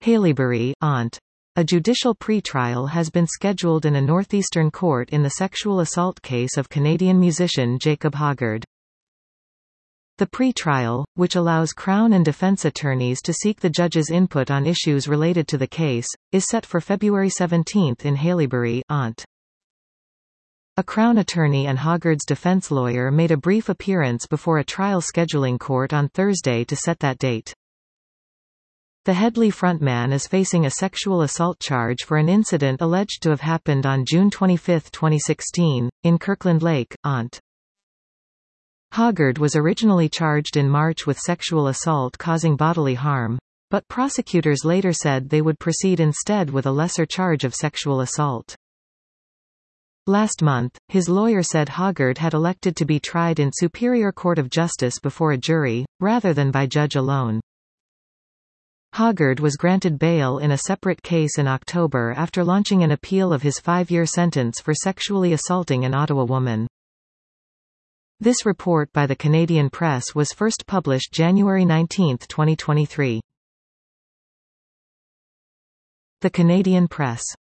Haileybury, Ont. A judicial pre-trial has been scheduled in a northeastern court in the sexual assault case of Canadian musician Jacob Hoggard. The pre-trial, which allows Crown and defense attorneys to seek the judge's input on issues related to the case, is set for February 17 in Haileybury, Ont. A Crown attorney and Hoggard's defense lawyer made a brief appearance before a trial scheduling court on Thursday to set that date. The Hedley frontman is facing a sexual assault charge for an incident alleged to have happened on June 25, 2016, in Kirkland Lake, Ont. Hoggard was originally charged in March with sexual assault causing bodily harm, but prosecutors later said they would proceed instead with a lesser charge of sexual assault. Last month, his lawyer said Hoggard had elected to be tried in Superior Court of Justice before a jury, rather than by judge alone. Hoggard was granted bail in a separate case in October after launching an appeal of his 5-year sentence for sexually assaulting an Ottawa woman. This report by the Canadian Press was first published January 19, 2023. The Canadian Press.